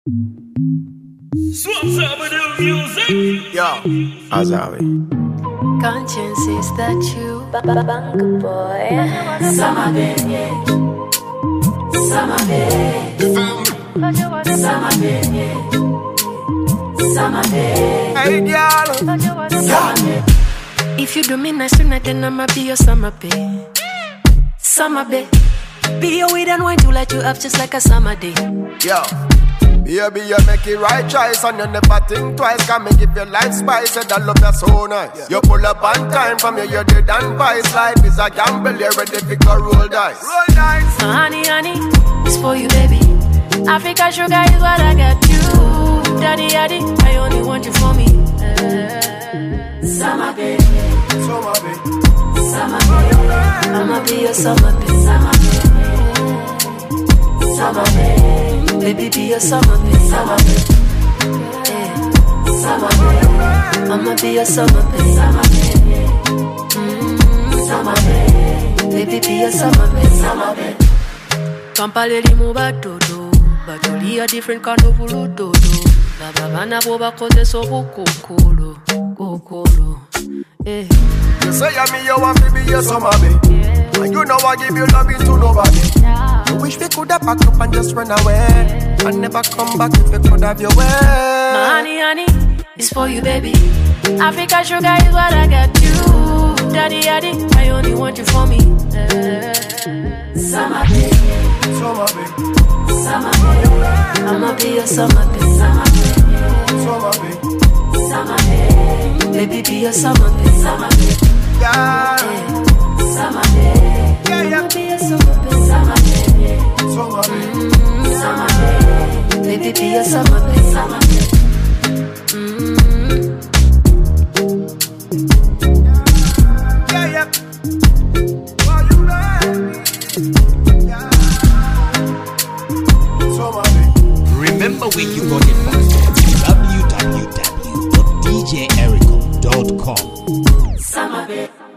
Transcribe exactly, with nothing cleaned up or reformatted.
Swamps over the music. Yo, how's that way? Conscience is that you, Banga boy. Summer baby, summer baby, summer baby, summer baby. Hey, girl. Summer baby. If you do me nice tonight, then I'ma be your summer baby. Summer baby. Be your weed and wine to light you up just like a summer day. Yo, baby, you make it right choice and you never think twice. Can me give your life spice, and I love you so nice. Yeah. You pull up on time from you, you did and vice. Life is a gamble, you're ready to go roll dice. Roll dice. Uh, honey, honey, it's for you, baby. Africa sugar is what I got you. Daddy, daddy, I only want you for me. Uh, summer baby, Summer baby, summer baby, I'ma be your summer baby. Summer baby. Summer baby, baby be your summer baby. Summer baby, yeah. Summer baby, I'ma be your summer baby. Summer baby, mm, summer baby, baby be your summer baby. Summer baby. Kampale limu batoto, batoli a different kind of uludodo. Baba bana boba koze so kokolo, kokolo, eh. you say you me, you want to be your summer baby. Yeah. And you know I give you loving to nobody. Yeah. I wish we could have packed up and just run away and never come back if we could have your way. My honey, honey, it's for you, baby. Africa sugar is what I got you. Daddy, daddy, I only want you for me. Uh, summer baby, Summer baby, summer baby, I'ma be your summer baby. Summer baby, summer baby, summer baby, baby be your summer baby. Summer baby, yeah, yeah. Summer baby, yeah, yeah. I'ma be your summer baby. Summer baby, Summer baby, mm, summer baby, baby be your summer baby. Summer baby. yeah, yeah. Oh, you love me, yeah. Summer baby. Remember where you got it from. w w w dot d j ericom dot com. Summer baby.